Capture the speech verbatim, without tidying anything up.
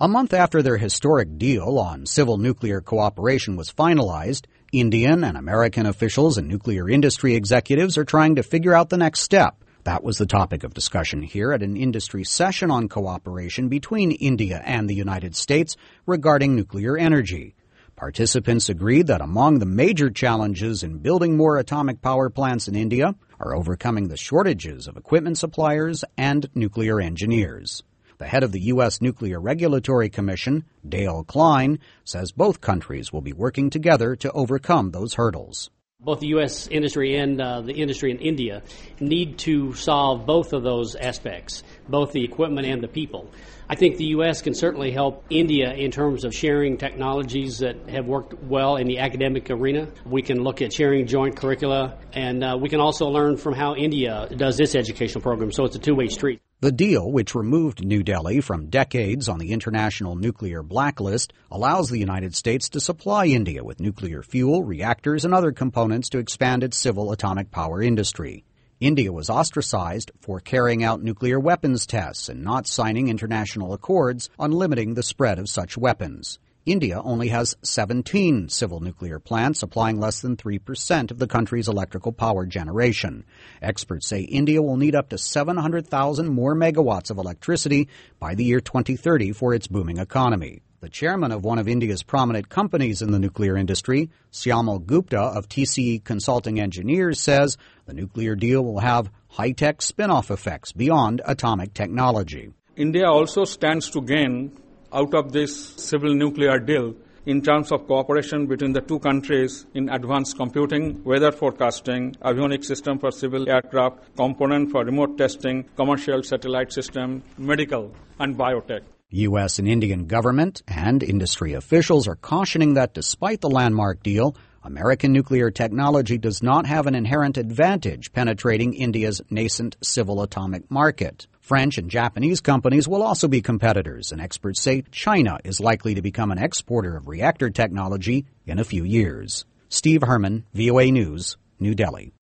A month after their historic deal on civil nuclear cooperation was finalized, Indian and American officials and nuclear industry executives are trying to figure out the next step. That was the topic of discussion here at an industry session on cooperation between India and the United States regarding nuclear energy. Participants agreed that among the major challenges in building more atomic power plants in India are overcoming the shortages of equipment suppliers and nuclear engineers. The head of the U S Nuclear Regulatory Commission, Dale Klein, says both countries will be working together to overcome those hurdles. Both the U S industry and uh, the industry in India need to solve both of those aspects, both the equipment and the people. I think the U S can certainly help India in terms of sharing technologies that have worked well in the academic arena. We can look at sharing joint curricula, and uh, we can also learn from how India does its educational program, so it's a two-way street. The deal, which removed New Delhi from decades on the international nuclear blacklist, allows the United States to supply India with nuclear fuel, reactors, and other components to expand its civil atomic power industry. India was ostracized for carrying out nuclear weapons tests and not signing international accords on limiting the spread of such weapons. India only has seventeen civil nuclear plants, supplying less than three percent of the country's electrical power generation. Experts say India will need up to seven hundred thousand more megawatts of electricity by the year twenty thirty for its booming economy. The chairman of one of India's prominent companies in the nuclear industry, Syamal Gupta of T C E Consulting Engineers, says the nuclear deal will have high-tech spin-off effects beyond atomic technology. India also stands to gain out of this civil nuclear deal in terms of cooperation between the two countries in advanced computing, weather forecasting, avionics system for civil aircraft, component for remote testing, commercial satellite system, medical, and biotech. U S and Indian government and industry officials are cautioning that despite the landmark deal, American nuclear technology does not have an inherent advantage penetrating India's nascent civil atomic market. French and Japanese companies will also be competitors, and experts say China is likely to become an exporter of reactor technology in a few years. Steve Herman, V O A News, New Delhi.